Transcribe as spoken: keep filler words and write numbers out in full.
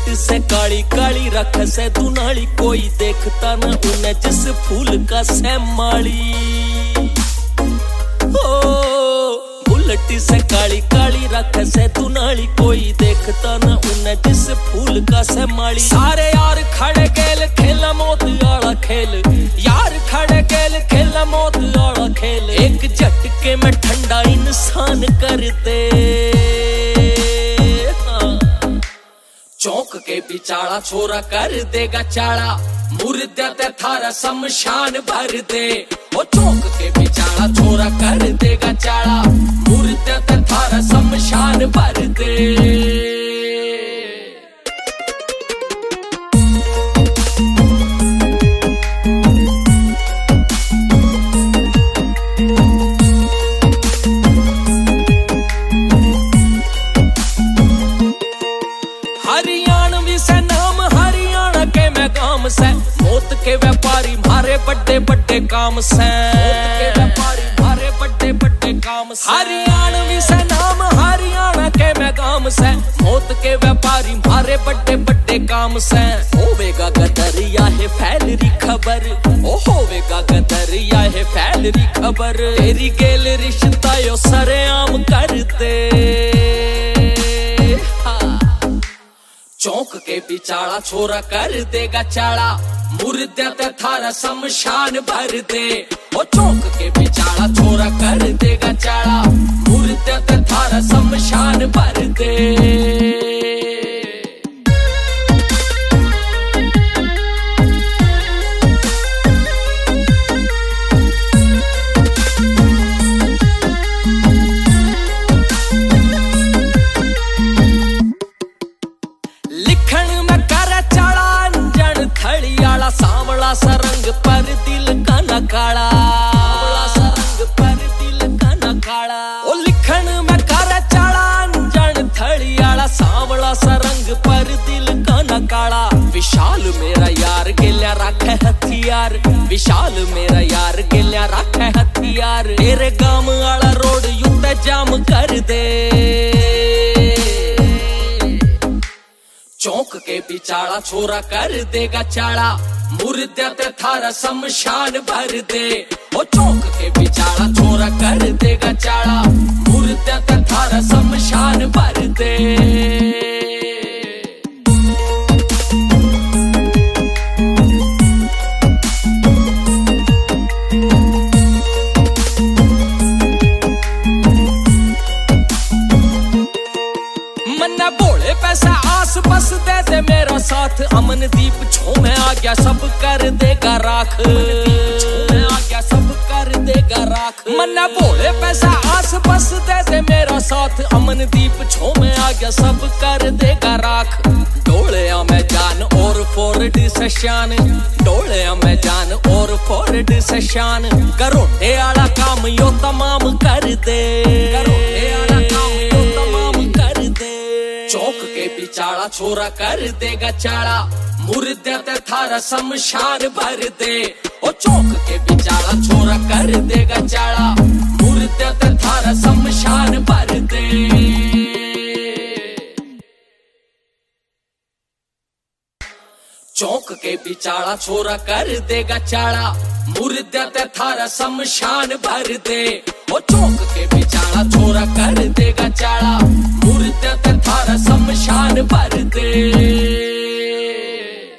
Bullet से काली काली रख से दुनाली, कोई देखता न उन्हें जिस फूल का से माली। ओ बुलेट से काली काली रख से दुनाली, कोई देखता न उन्हें जिस फूल का से माली। सारे यार खड़े गेल खेला मौत आला खेल, यार खड़े गेल खेला मौत आला खेल। एक झटके में ठंडा इंसान कर दे, चौक के बिचाड़ा छोरा कर देगा चाड़ा, मुर्दा ते थारा शमशान भर दे। ओ चौक के बिचाड़ा छोरा कर देगा चाड़ा, मुर्दा ते थारा शमशान भर दे। हरियाणवी से नाम हरियाणा के मैं गांव से, मौत के व्यापारी मारे बड़े बड़े काम से, मौत के व्यापारी मारे बड़े बड़े काम से। हरियाणवी से नाम हरियाणा के मैं गांव से, मौत के व्यापारी मारे बड़े बड़े काम से। होवेगा गदरिया है फैल रही खबर, ओ होवेगा गदरिया है फैल रही खबर। तेरी गेल रिश्ता यो सरेआम कर दे, चौक के बिचाड़ा छोरा कर देगा चाड़ा, मुर्दा ते थारा शमशान भर दे। ओ चौक के बिचाड़ा छोरा कर देगा चाड़ा, मुर्दा ते थारा शमशान भर दे। लिखण में कर चाड़ा अंजन थड़ियाला, सांवला सा रंग पर दिल का न काला, सांवला सा रंग पर दिल का न काला। ओ लिखण में कर चाड़ा अंजन थड़ियाला, सांवला सा रंग पर दिल का न काला। विशाल मेरा यार गिल्या रखे हथियार, विशाल मेरा यार गिल्या रखे हथियार। तेरे गांव वाला रोड युद्ध जाम कर दे, चौक के बिचाड़ा छोरा कर देगा चाड़ा, मुर्दा ते थारा शमशान भर दे। ओ चौक के बिचाड़ा छोरा कर देगा चाड़ा, मुर्दा ते थारा शमशान भर दे। मन्ना बोले पैसा आस बस दे दे मेरा साथ, अमनदीप छो में आ गया सब कर देगा राख, छो में आ गया सब कर देगा राख। मन्ना बोले पैसा आस बस दे दे मेरा साथ, अमनदीप छो में आ गया सब कर देगा राख। डोले में जान और फोर्ड से शान, डोले में जान और फोर्ड से शान। करोटे आला काम यो तमाम कर दे, करोटे आला काम यो तमाम कर दे। चौक के बिचाड़ा छोरा कर देगा चाड़ा, मुर्दा ते थारा शमशान भर दे। ओ चौक के बिचाड़ा छोरा कर देगा चाड़ा, मुर्दा ते थारा शमशान भर दे। चौक के बिचाड़ा छोरा कर देगा चाड़ा, मुर्दा ते थारा शमशान भर दे। ओ चौक के बिचाड़ा छोरा कर देगा चाड़ा, मुर्दा ते थारा शमशान भर दे।